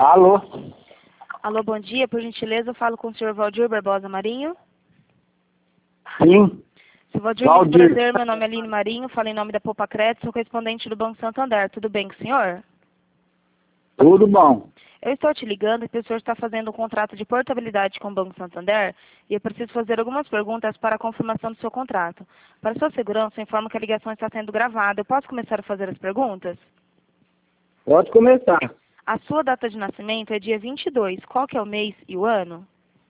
Alô? Alô, bom dia. Por gentileza, eu falo com o senhor Valdir Barbosa Marinho. Sim. Senhor Valdir, muito Valdir. prazer. Meu nome é Aline Marinho, falo em nome da Poupa Crédito, sou correspondente do Banco Santander. Tudo bem com o senhor? Tudo bom. Eu estou te ligando porque o senhor está fazendo um contrato de portabilidade com o Banco Santander e eu preciso fazer algumas perguntas para a confirmação do seu contrato. Para sua segurança, eu informo que a ligação está sendo gravada. Eu posso começar a fazer as perguntas? Pode começar. A sua data de nascimento é dia 22. Qual que é o mês e o ano?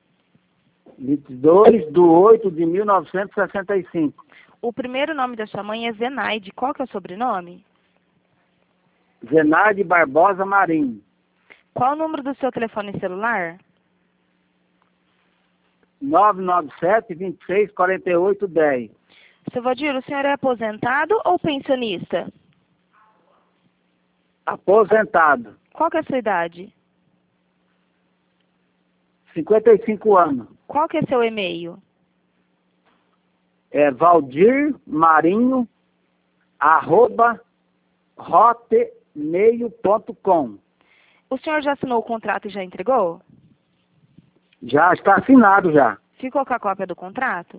22/8/1965. O primeiro nome da sua mãe é Zenaide. Qual que é o sobrenome? Zenaide Barbosa Marinho. Qual o número do seu telefone celular? 997-26-48-10. Seu Valdir, o senhor é aposentado ou pensionista? Aposentado. Qual que é a sua idade? 55 anos. Qual que é seu e-mail? É valdirmarinho@hotmail.com. O senhor já assinou o contrato e já entregou? Já está assinado já. Ficou com a cópia do contrato?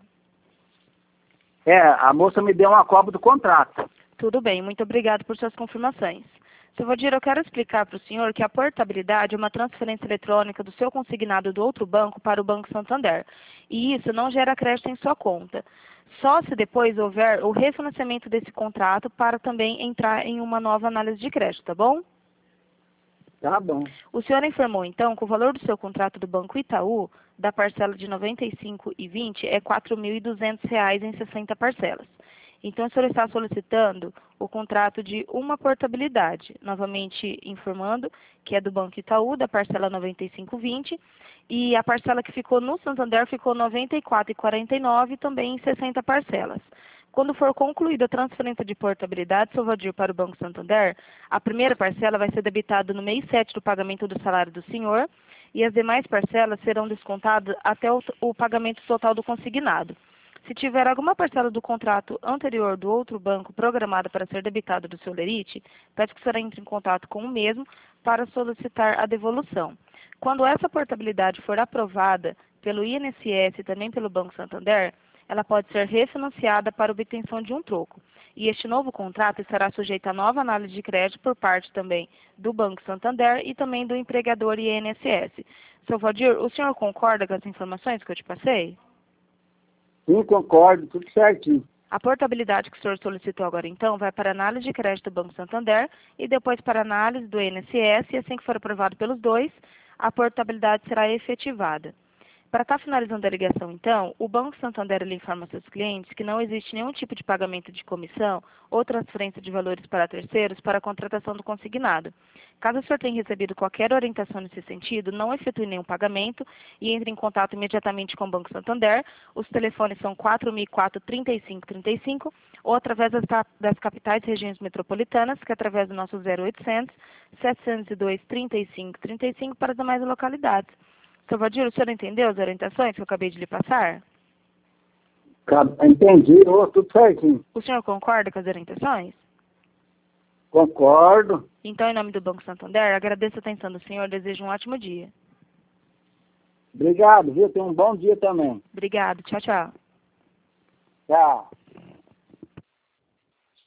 A moça me deu uma cópia do contrato. Tudo bem, muito obrigado por suas confirmações. Seu Valdir, eu quero explicar para o senhor que a portabilidade é uma transferência eletrônica do seu consignado do outro banco para o Banco Santander. E isso não gera crédito em sua conta. Só se depois houver o refinanciamento desse contrato para também entrar em uma nova análise de crédito, tá bom? Tá bom. O senhor informou, então, que o valor do seu contrato do Banco Itaú, da parcela de R$ 95,20, é R$ 4.200 em 60 parcelas. Então, o senhor está solicitando o contrato de uma portabilidade, novamente informando que é do Banco Itaú, da parcela 95,20, e a parcela que ficou no Santander ficou R$ 94,49, também em 60 parcelas. Quando for concluída a transferência de portabilidade, seu Valdir, para o Banco Santander, a primeira parcela vai ser debitada no mês 7 do pagamento do salário do senhor e as demais parcelas serão descontadas até o pagamento total do consignado. Se tiver alguma parcela do contrato anterior do outro banco programada para ser debitada do seu lerite, peço que o senhor entre em contato com o mesmo para solicitar a devolução. Quando essa portabilidade for aprovada pelo INSS e também pelo Banco Santander, ela pode ser refinanciada para obtenção de um troco. E este novo contrato estará sujeito a nova análise de crédito por parte também do Banco Santander e também do empregador INSS. Seu Valdir, o senhor concorda com as informações que eu te passei? Sim, concordo, tudo certinho. A portabilidade que o senhor solicitou agora, então, vai para análise de crédito do Banco Santander e depois para análise do INSS, e assim que for aprovado pelos dois, a portabilidade será efetivada. Para estar finalizando a ligação, então, o Banco Santander ele informa seus clientes que não existe nenhum tipo de pagamento de comissão ou transferência de valores para terceiros para a contratação do consignado. Caso o senhor tenha recebido qualquer orientação nesse sentido, não efetue nenhum pagamento e entre em contato imediatamente com o Banco Santander. Os telefones são 4004-3535 ou através das capitais e regiões metropolitanas, que é através do nosso 0800 702 3535 para as demais localidades. Seu Valdir, o senhor entendeu as orientações que eu acabei de lhe passar? Entendi, tudo certinho. O senhor concorda com as orientações? Concordo. Então, em nome do Banco Santander, agradeço a atenção do senhor e desejo um ótimo dia. Obrigado, viu? Tenha um bom dia também. Obrigado. Tchau, tchau. Tchau.